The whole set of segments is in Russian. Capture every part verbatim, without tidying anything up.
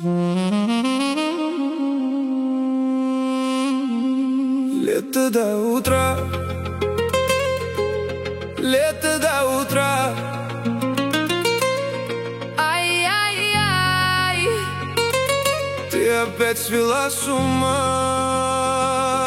Лето до утра, лето до утра. Ай-яй-яй, Ты опять свела с ума.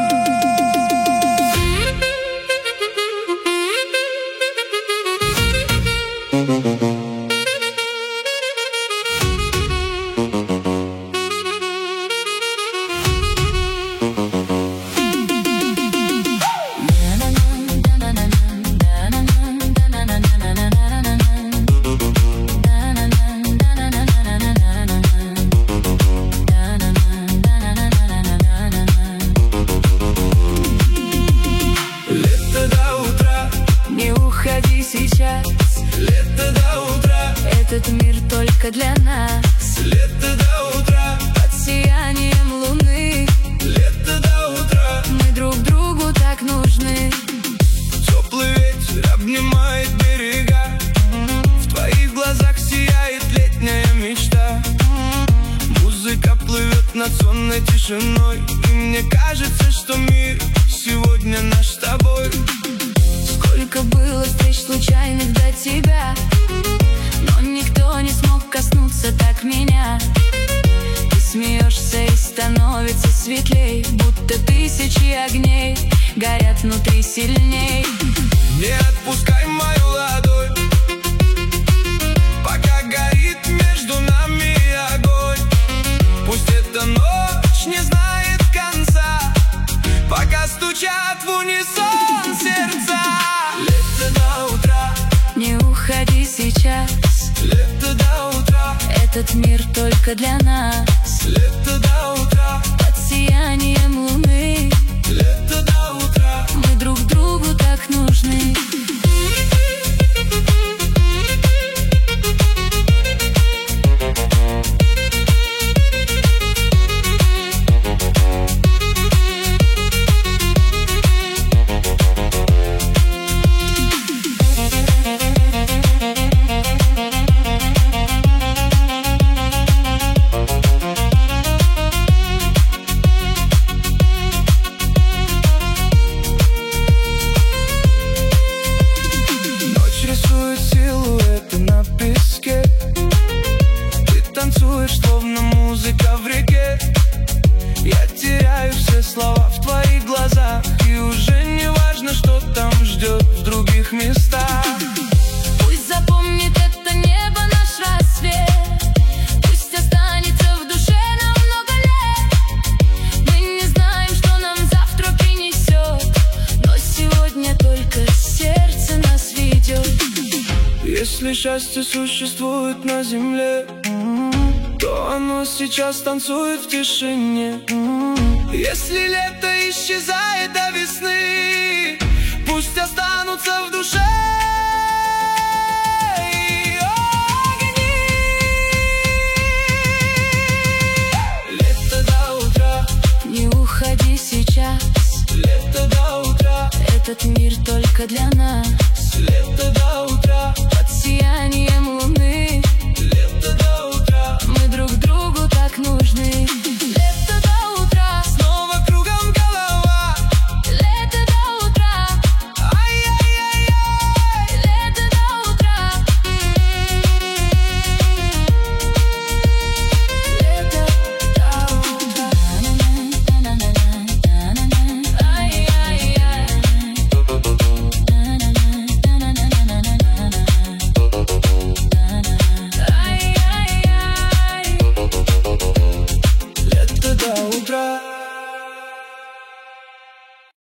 Сейчас Лето до утра, этот мир только для нас. лето до утра, Под сиянием луны лето до утра. мы друг другу так нужны. Теплый ветер обнимает берега, в твоих глазах сияет летняя мечта. Музыка плывет над сонной тишиной, и мне кажется, что мир сегодня наш с тобой. Сколько было встреч случайных до тебя, но никто не смог коснуться так меня. Ты смеешься и становится светлей, будто тысячи огней горят внутри сильней. Не отпускай мою ладонь, пока горит между нами огонь. Пусть эта ночь не знает конца, пока стучат в унисон сердца. Лето до утра, Не уходи сейчас, лето до утра, этот мир только для нас. лето до утра, Под сиянием луны лето до утра. мы друг другу так нужны. Рисует силуэты на песке, ты танцуешь, словно музыка в реке. Я теряю все слова в твоих глазах, и уже не важно, что там ждет в других местах. Пусть запомнит это небо наш рассвет, пусть останется в душе на много лет. Мы не знаем, что нам завтра принесет, но сегодня только сердце нас ведет. Если счастье существует на земле, то оно сейчас танцует в тишине. Если лето исчезает до весны, пусть останутся в душе огни. Лето до утра, Не уходи сейчас, лето до утра, этот мир только для нас. лето до утра, Под сиянием луны